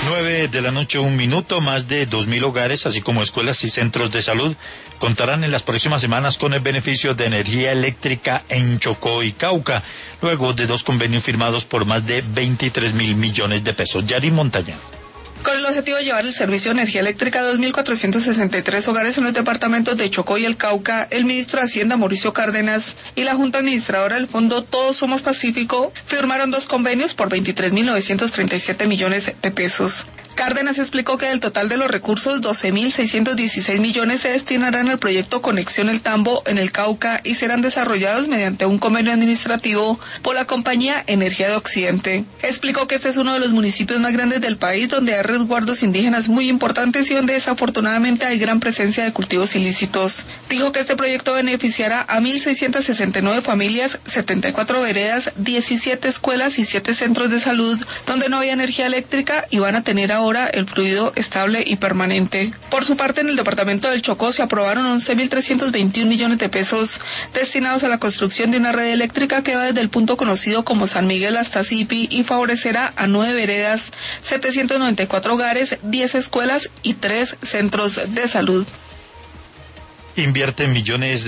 9:01 p.m, más de 2.000 hogares, así como escuelas y centros de salud, contarán en las próximas semanas con el beneficio de energía eléctrica en Chocó y Cauca, luego de 2 convenios firmados por más de 23.000 millones de pesos. Yari Montaña. Con el objetivo de llevar el servicio de energía eléctrica a 2.463 hogares en los departamentos de Chocó y el Cauca, el ministro de Hacienda, Mauricio Cárdenas, y la Junta Administradora del Fondo Todos Somos Pacífico firmaron 2 convenios por 23.937 millones de pesos. Cárdenas explicó que del total de los recursos, 12.616 millones se destinarán al proyecto Conexión El Tambo en el Cauca y serán desarrollados mediante un convenio administrativo por la compañía Energía de Occidente. Explicó que este es uno de los municipios más grandes del país donde hay resguardos indígenas muy importantes y donde desafortunadamente hay gran presencia de cultivos ilícitos. Dijo que este proyecto beneficiará a 1.669 familias, 74 veredas, 17 escuelas y 7 centros de salud donde no había energía eléctrica y van a tener ahora el fluido estable y permanente. Por su parte, en el departamento del Chocó se aprobaron 11.321 millones de pesos destinados a la construcción de una red eléctrica que va desde el punto conocido como San Miguel hasta Zipi y favorecerá a 9 veredas, 794 hogares, 10 escuelas y 3 centros de salud. Invierte millones